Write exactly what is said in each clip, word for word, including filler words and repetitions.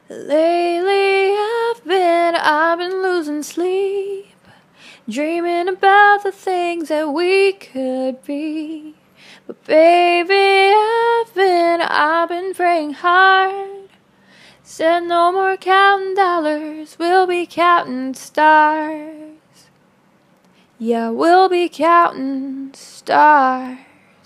Lately I've been, I've been losing sleep, dreaming about the things that we could be. But baby, I've been, I've been praying hard. Said no more counting dollars, we'll be counting stars. Yeah, we'll be counting stars.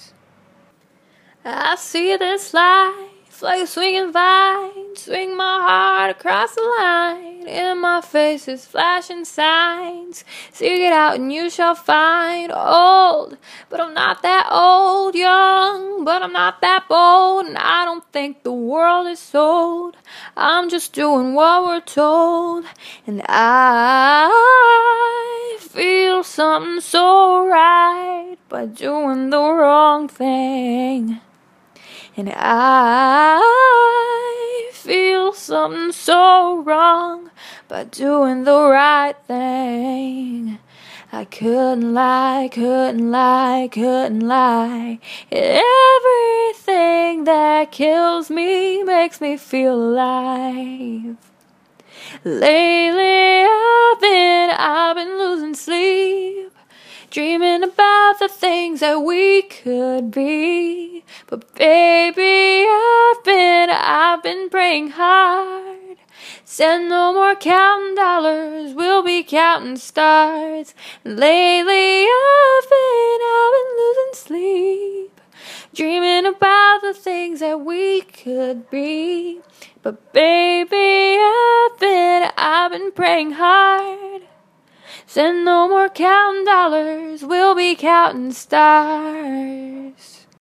I see this life like a swinging vine, swing my heart across the line. In my face is flashing signs, seek it out and you shall find. Old, but I'm not that old. Young, but I'm not that bold. And I don't think the world is sold, I'm just doing what we're told. And I feel something so right by doing the wrong thing. And I feel something so wrong by doing the right thing. I couldn't lie, couldn't lie, couldn't lie. Everything that kills me makes me feel alive. Lately I've been, I've been losing sleep, dreaming about the things that we could be. But baby, I've been, I've been praying hard. Said no more counting dollars, we'll be counting stars. And lately I've been, I've been losing sleep, dreaming about the things that we could be. But baby, I've been, I've been praying hard. Said no more counting dollars, we'll be counting stars.